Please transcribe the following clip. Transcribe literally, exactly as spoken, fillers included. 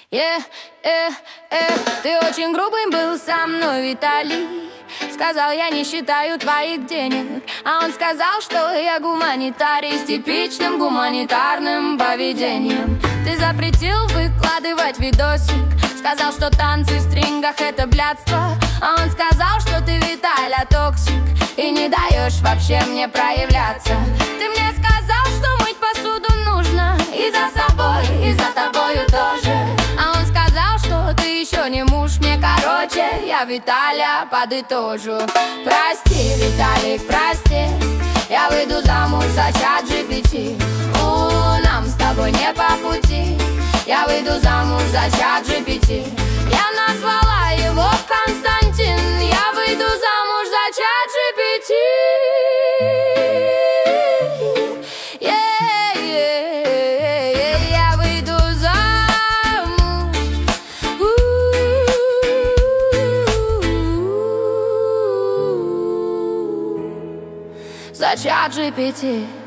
Yeah, yeah, yeah. Ты очень грубым был со мной, Виталий. Сказал, я не считаю твоих денег. А он сказал, что я гуманитарий с типичным гуманитарным поведением. Ты запретил выкладывать видосик. Сказал, что танцы в стрингах — это блядство. А он сказал, что ты, Виталя, токсик и не даешь вообще мне проявляться. Ты мне сказал, что мыть посуду нужно и за собой, и за тобою тоже. А он сказал, что ты еще не муж мне, короче, я, Виталя, подытожу. Прости, Виталик, прости, я выйду замуж за чат джи пи ти. У, нам с тобой не по пути. Я выйду замуж за чат джи пи ти. Я назвала его Константин. Я выйду замуж за чат джи пи ти. Yeah, yeah, yeah. Я выйду замуж за чат джи пи ти.